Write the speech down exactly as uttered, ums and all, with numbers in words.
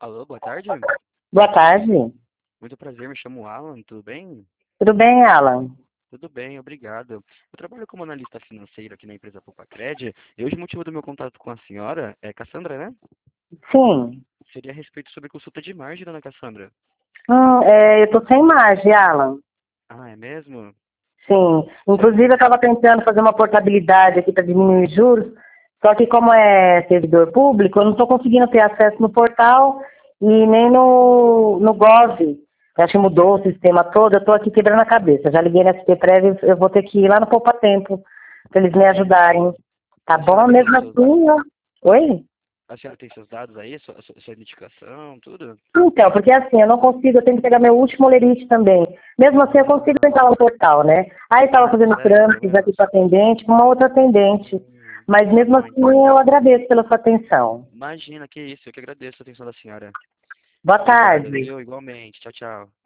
Alô, boa tarde. Boa tarde. Muito prazer, me chamo Alan, tudo bem? Tudo bem, Alan? Tudo bem, obrigado. Eu trabalho como analista financeiro aqui na empresa Poupa-Cred e hoje o motivo do meu contato com a senhora é Cassandra, né? Sim. Seria a respeito sobre consulta de margem, dona Cassandra. Hum, é, eu tô sem margem, Alan. Ah, é mesmo? Sim. Certo. Inclusive, eu estava tentando fazer uma portabilidade aqui para diminuir os juros, só que como é servidor público, eu não estou conseguindo ter acesso no portal e nem no, no Gov. Eu acho que mudou o sistema todo, eu estou aqui quebrando a cabeça. Já liguei na S P Prévio, eu vou ter que ir lá no Poupa Tempo para eles me ajudarem. Tá A senhora bom? tem aí Mesmo seus dados? assim, ó. Oi? A senhora tem seus dados aí, sua, sua, sua identificação, tudo? Então, porque assim, eu não consigo, eu tenho que pegar meu último lerite também. Mesmo assim, eu consigo Ah, entrar no portal, né? Aí estava ah, fazendo consegue, pelo trâmites aqui menos? com a atendente, com uma outra atendente. Hum, Mas mesmo não, assim, eu agradeço pela sua atenção. imagina, que isso, eu que agradeço a atenção da senhora. Boa Obrigado, tarde. viu? Igualmente. Tchau, tchau.